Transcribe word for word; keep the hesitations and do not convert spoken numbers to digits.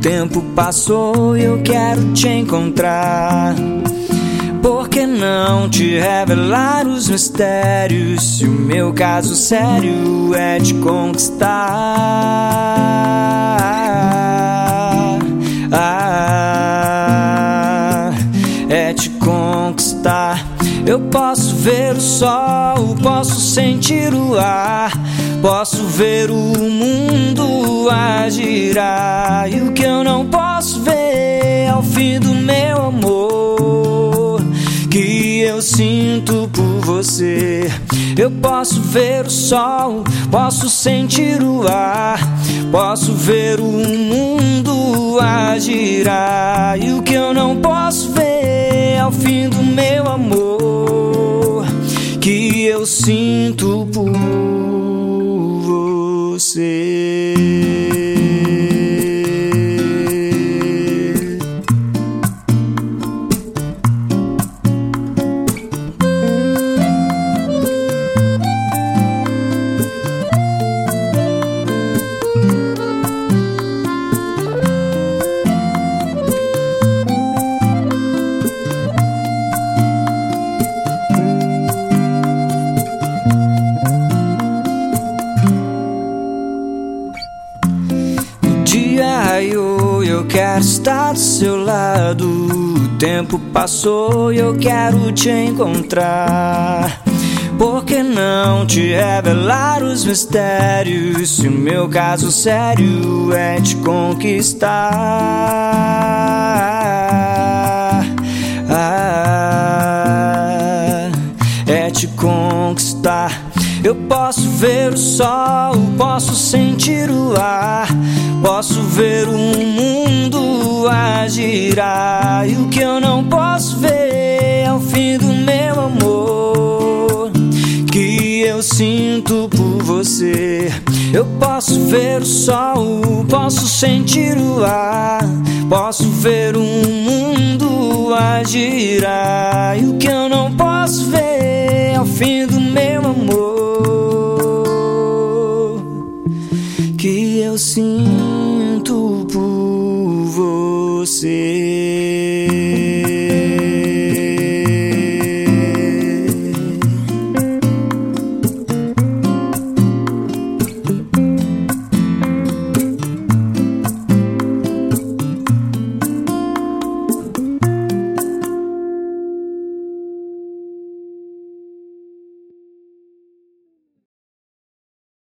tempo passou e eu quero te encontrar. Por que não te revelar os mistérios, se o meu caso sério é te conquistar? Ah, é te conquistar. Eu posso ver o sol, posso sentir o ar, posso ver o mundo a girar. E o que eu não posso ver é o fim do meu amor que eu sinto por você. Eu posso ver o sol, posso sentir o ar, posso ver o mundo a girar. E o que eu não posso ver é o fim do meu amor que eu sinto por você. Eu quero estar do seu lado. O tempo passou e eu quero te encontrar. Por que não te revelar os mistérios, se o meu caso sério é te conquistar? Ah, é te conquistar. Eu posso ver o sol, posso sentir o ar, posso ver o mundo a girar. E o que eu não posso ver é o fim do meu amor que eu sinto por você. Eu posso ver o sol, posso sentir o ar, posso ver o mundo a girar. E o que eu não posso ver é o fim do meu amor que eu sinto por você.